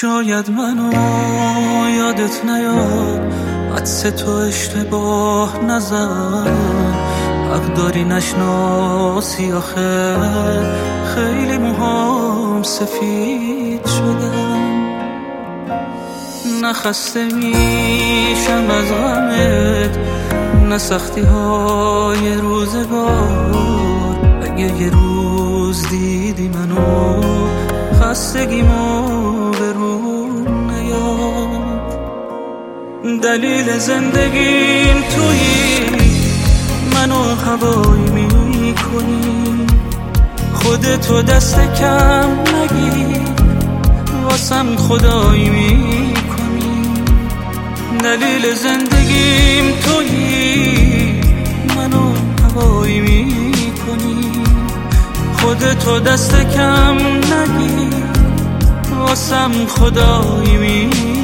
شاید منو یادت نیاد، عدس تو اشتباه نزن، حق داری نشناسی آخه خیلی موهام سفید شدن. نخسته میشم از غمت، نه سختی های روزگار. اگه یه روز دیدی منو خستگیمو به رو نیاد. دلیل زندگیم تویی، منو هوایی میکنی، خودتو دست کم نگیر، واسم خدایی میکنی. دلیل زندگیم تویی، منو هوایی میکنی، خودتو دست کم نگیر، واسم خدایی میکنی.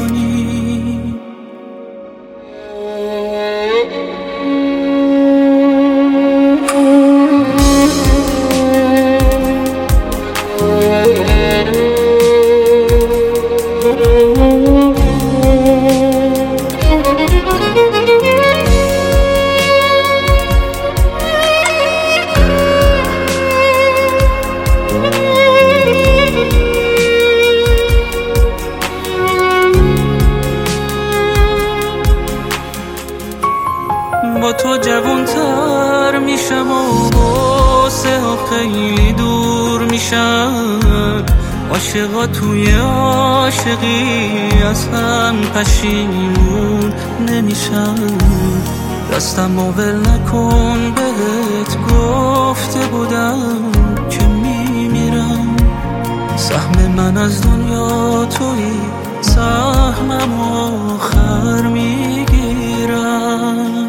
با تو جوانتر میشم و باسه ها خیلی دور میشم. عاشقا توی عاشقی از هم پشیمون نمیشم. دستم و ول نکن، بهت گفته بودم که میمیرم. سهم من از دنیا توی، سهمم آخر میگیرم.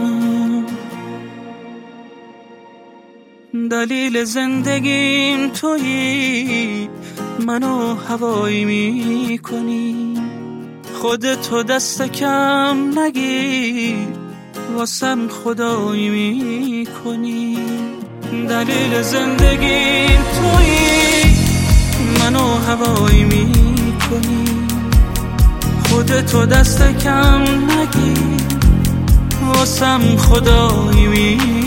دلیل زندگیم تویی، منو هوایی میکنی، خودتو دست کم نگیر، واسم خدایی میکنی. دلیل زندگیم تویی، منو هوایی میکنی، خودتو دست کم نگیر، واسم خدایی میکنی.